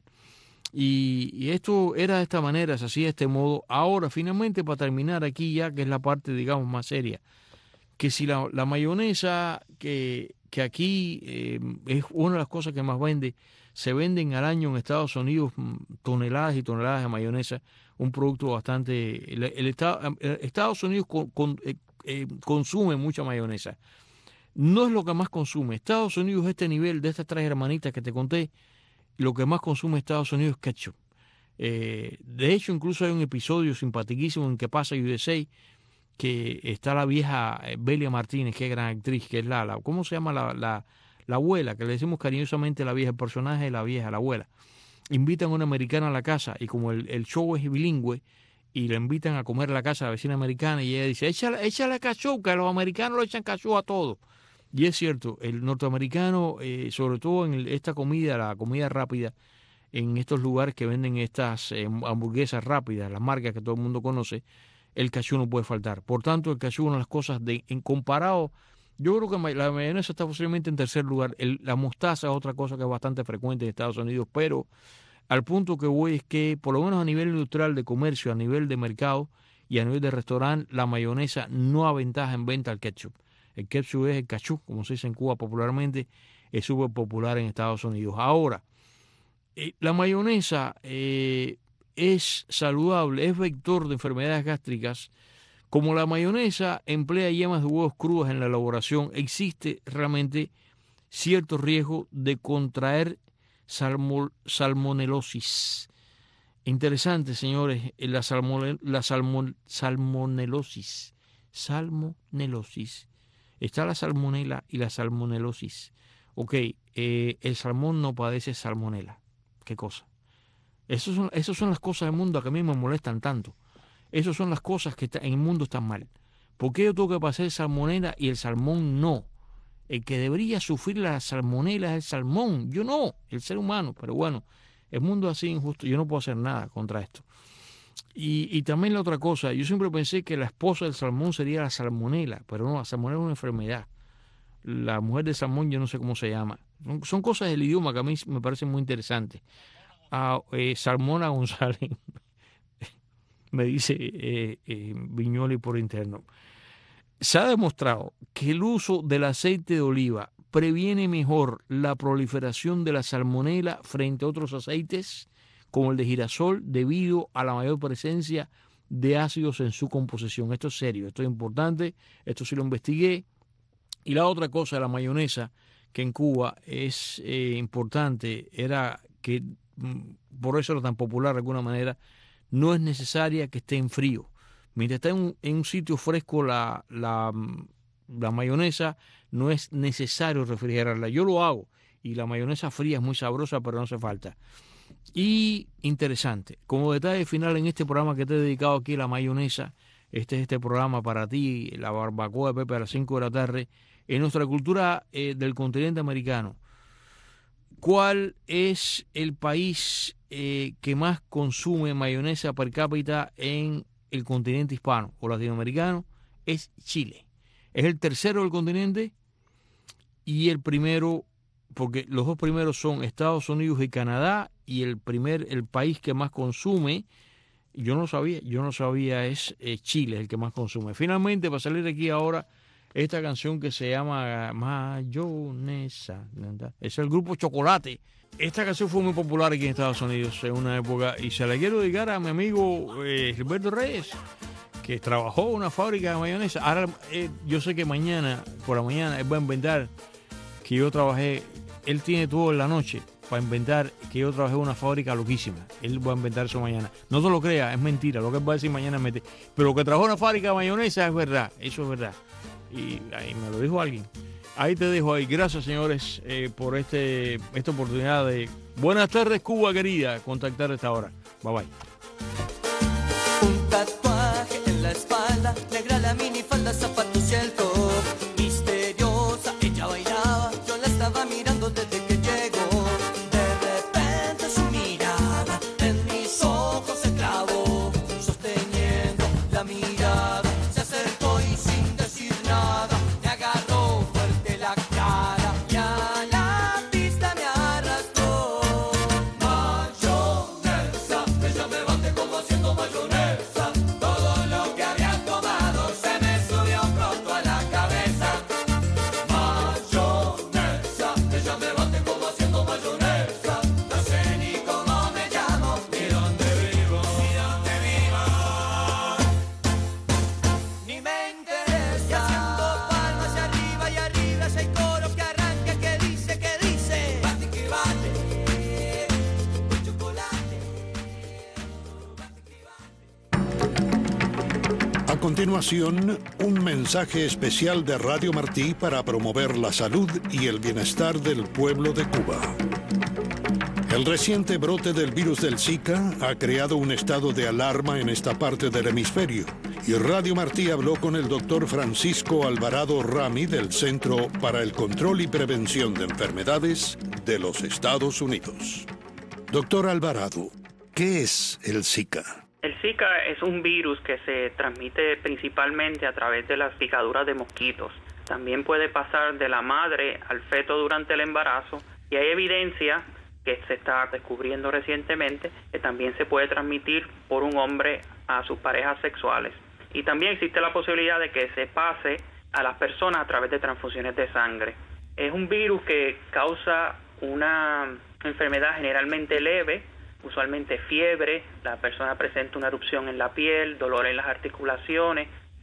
Y, y esto era de esta manera, se hacía de este modo. Ahora, finalmente, para terminar aquí ya, que es la parte, digamos, más seria, que si la, la mayonesa, que, que aquí eh, es una de las cosas que más vende, se venden al año en Estados Unidos toneladas y toneladas de mayonesa, un producto bastante... El, el, Estado, el Estados Unidos con, con, eh, eh, consume mucha mayonesa. No es lo que más consume. Estados Unidos, este nivel de estas tres hermanitas que te conté, lo que más consume Estados Unidos es ketchup. Eh, de hecho, incluso hay un episodio simpaticísimo en que pasa U S A, que está la vieja Belia Martínez, que es gran actriz, que es la, la ¿cómo se llama? La, la, la abuela, que le decimos cariñosamente la vieja, el personaje de la vieja, la abuela. Invitan a una americana a la casa y como el, el show es bilingüe y le invitan a comer a la casa de la vecina americana y ella dice, échale, échale ketchup, que los americanos le echan ketchup a todo. Y es cierto, el norteamericano, eh, sobre todo en esta comida, la comida rápida, en estos lugares que venden estas eh, hamburguesas rápidas, las marcas que todo el mundo conoce, el cachú no puede faltar. Por tanto, el cachú es una de las cosas de, en comparado, yo creo que la mayonesa está posiblemente en tercer lugar. El, la mostaza es otra cosa que es bastante frecuente en Estados Unidos, pero al punto que voy es que, por lo menos a nivel industrial de comercio, a nivel de mercado y a nivel de restaurante, la mayonesa no aventaja en venta al ketchup. El ketchup es el cachú, como se dice en Cuba popularmente, es súper popular en Estados Unidos. Ahora, eh, la mayonesa eh, es saludable, es vector de enfermedades gástricas, Como la mayonesa emplea yemas de huevos crudas en la elaboración, existe realmente cierto riesgo de contraer salmo, salmonelosis. Interesante, señores, la, salmone, la salmon, salmonelosis. Salmonelosis. Está la salmonela y la salmonelosis. Ok, eh, el salmón no padece salmonela. ¿Qué cosa? Esas son, esas son las cosas del mundo que a mí me molestan tanto. Esas son las cosas que está, en el mundo están mal. ¿Por qué yo tengo que pasar salmonela y el salmón no? El que debería sufrir la salmonela es el salmón, yo no, el ser humano. Pero bueno, el mundo es así injusto, yo no puedo hacer nada contra esto. Y, y también la otra cosa, yo siempre pensé que la esposa del salmón sería la salmonela, pero no, la salmonela es una enfermedad. La mujer del salmón yo no sé cómo se llama. Son, son cosas del idioma que a mí me parecen muy interesantes. Ah, eh, Salmona González me dice eh, eh, Viñoli por interno. Se ha demostrado que el uso del aceite de oliva previene mejor la proliferación de la salmonela frente a otros aceites como el de girasol debido a la mayor presencia de ácidos en su composición. Esto es serio, esto es importante, esto sí lo investigué. Y la otra cosa, la mayonesa, que en Cuba es eh, importante, era que, por eso era tan popular de alguna manera, no es necesaria que esté en frío. Mientras está en un, en un sitio fresco la, la, la mayonesa, no es necesario refrigerarla. Yo lo hago y la mayonesa fría es muy sabrosa, pero no hace falta. Y interesante, como detalle final en este programa que te he dedicado aquí a la mayonesa, este es este programa para ti, la barbacoa de Pepe a las cinco de la tarde, en nuestra cultura eh, del continente americano. ¿Cuál es el país eh, que más consume mayonesa per cápita en el continente hispano o latinoamericano? Es Chile. Es el tercero del continente y el primero, porque los dos primeros son Estados Unidos y Canadá, y el primer, el país que más consume, yo no sabía, yo no sabía, es eh, Chile el que más consume. Finalmente, para salir de aquí ahora, esta canción que se llama Mayonesa, es el grupo Chocolate. Esta canción fue muy popular aquí en Estados Unidos en una época y se la quiero dedicar a mi amigo eh, Gilberto Reyes, que trabajó en una fábrica de mayonesa. Ahora eh, yo sé que mañana, por la mañana, él va a inventar que yo trabajé, él tiene todo en la noche para inventar que yo trabajé en una fábrica loquísima. Él va a inventar eso mañana. No te lo creas, es mentira, lo que él va a decir mañana es mentira. Pero que trabajó en una fábrica de mayonesa es verdad, eso es verdad. Y ahí me lo dijo alguien. Ahí te dejo ahí. Gracias, señores, eh, por este esta oportunidad de... Buenas tardes, Cuba querida. Contactar a esta hora. Bye, bye. Un tatuaje en la espalda, negra la minifalda, zapatos y el top. Misteriosa, ella bailaba, yo la estaba mirando desde que llegó. De repente su mirada en mis ojos se clavó, sosteniendo la mirada. Se acercó y sin decir nada, me agarró fuerte la cara y a la pista me arrastró. Mayonesa, ella me bate como haciendo mayonesa. Todo lo que había tomado se me subió pronto a la cabeza. Mayonesa, ella me bate como haciendo mayonesa. No sé ni cómo me llamo, ni dónde vivo, ni dónde vivo, ni me interesa. Y haciendo palmas hacia arriba y arriba, si hay coro que arranca, que dice, que dice. Bate que bate, con chocolate. Bate que bate. A continuación, un mensaje especial de Radio Martí para promover la salud y el bienestar del pueblo de Cuba. El reciente brote del virus del Zika ha creado un estado de alarma en esta parte del hemisferio, y Radio Martí habló con el doctor Francisco Alvarado Rami del Centro para el Control y Prevención de Enfermedades de los Estados Unidos. Doctor Alvarado, ¿qué es el Zika? El Zika es un virus que se transmite principalmente a través de las picaduras de mosquitos. También puede pasar de la madre al feto durante el embarazo, y hay evidencia que se está descubriendo recientemente que también se puede transmitir por un hombre a sus parejas sexuales. Y también existe la posibilidad de que se pase a las personas a través de transfusiones de sangre. Es un virus que causa una enfermedad generalmente leve, usualmente fiebre, la persona presenta una erupción en la piel, dolor en las articulaciones,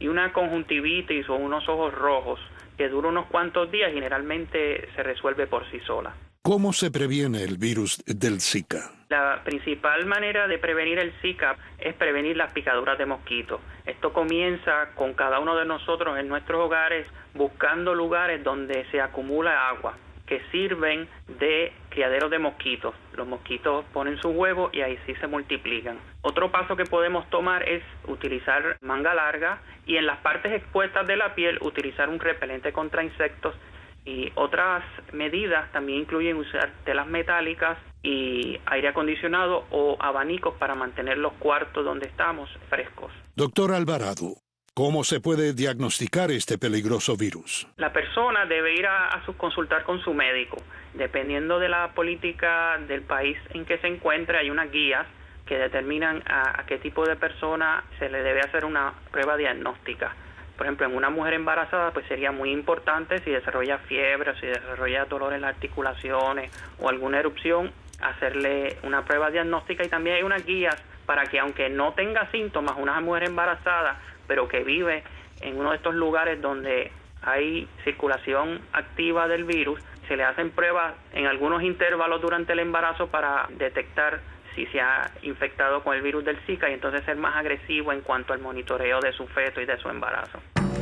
y una conjuntivitis o unos ojos rojos que dura unos cuantos días, generalmente se resuelve por sí sola. ¿Cómo se previene el virus del Zika? La principal manera de prevenir el Zika es prevenir las picaduras de mosquitos. Esto comienza con cada uno de nosotros en nuestros hogares buscando lugares donde se acumula agua, que sirven de criaderos de mosquitos. Los mosquitos ponen sus huevos y ahí sí se multiplican. Otro paso que podemos tomar es utilizar manga larga y en las partes expuestas de la piel utilizar un repelente contra insectos. Y otras medidas también incluyen usar telas metálicas y aire acondicionado o abanicos para mantener los cuartos donde estamos frescos. Doctor Alvarado, ¿cómo se puede diagnosticar este peligroso virus? La persona debe ir a, a su, consultar con su médico. Dependiendo de la política del país en que se encuentre, hay unas guías que determinan a, a qué tipo de persona se le debe hacer una prueba diagnóstica. Por ejemplo, en una mujer embarazada, pues sería muy importante si desarrolla fiebre o si desarrolla dolor en las articulaciones o alguna erupción, hacerle una prueba diagnóstica. Y también hay unas guías para que, aunque no tenga síntomas, una mujer embarazada, pero que vive en uno de estos lugares donde hay circulación activa del virus, se le hacen pruebas en algunos intervalos durante el embarazo para detectar si se ha infectado con el virus del Zika y entonces ser más agresivo en cuanto al monitoreo de su feto y de su embarazo.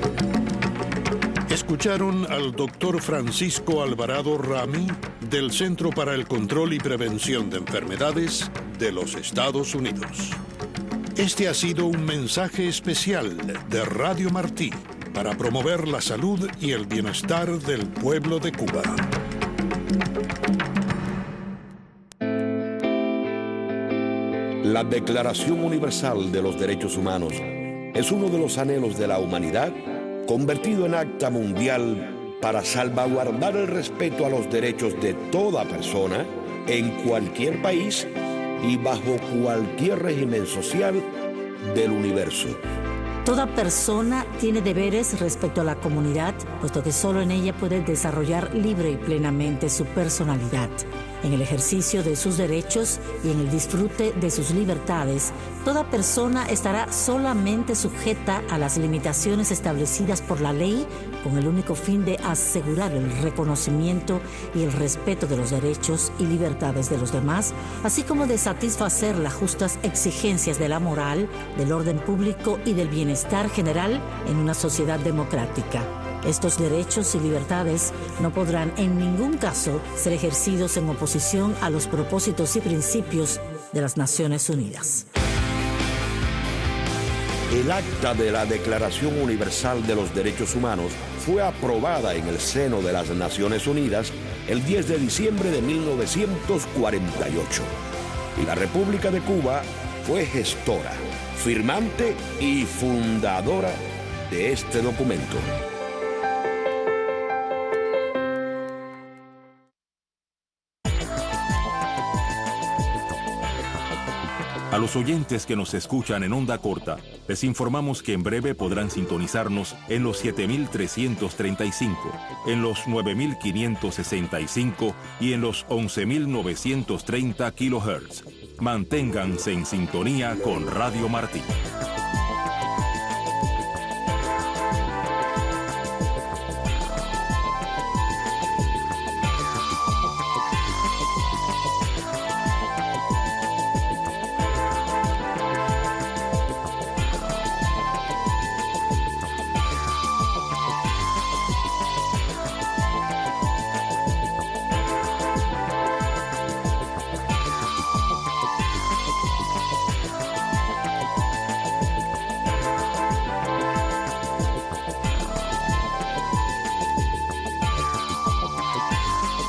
Escucharon al doctor Francisco Alvarado Rami del Centro para el Control y Prevención de Enfermedades de los Estados Unidos. Este ha sido un mensaje especial de Radio Martí para promover la salud y el bienestar del pueblo de Cuba. La Declaración Universal de los Derechos Humanos es uno de los anhelos de la humanidad convertido en acta mundial para salvaguardar el respeto a los derechos de toda persona en cualquier país y bajo cualquier régimen social del universo. Toda persona tiene deberes respecto a la comunidad, puesto que solo en ella puede desarrollar libre y plenamente su personalidad. En el ejercicio de sus derechos y en el disfrute de sus libertades, toda persona estará solamente sujeta a las limitaciones establecidas por la ley con el único fin de asegurar el reconocimiento y el respeto de los derechos y libertades de los demás, así como de satisfacer las justas exigencias de la moral, del orden público y del bienestar general en una sociedad democrática. Estos derechos y libertades no podrán en ningún caso ser ejercidos en oposición a los propósitos y principios de las Naciones Unidas. El acta de la Declaración Universal de los Derechos Humanos fue aprobada en el seno de las Naciones Unidas el diez de diciembre de mil novecientos cuarenta y ocho. Y la República de Cuba fue gestora, firmante y fundadora de este documento. A los oyentes que nos escuchan en onda corta, les informamos que en breve podrán sintonizarnos en los siete mil trescientos treinta y cinco, en los nueve mil quinientos sesenta y cinco y en los once mil novecientos treinta kilohertz. Manténganse en sintonía con Radio Martí.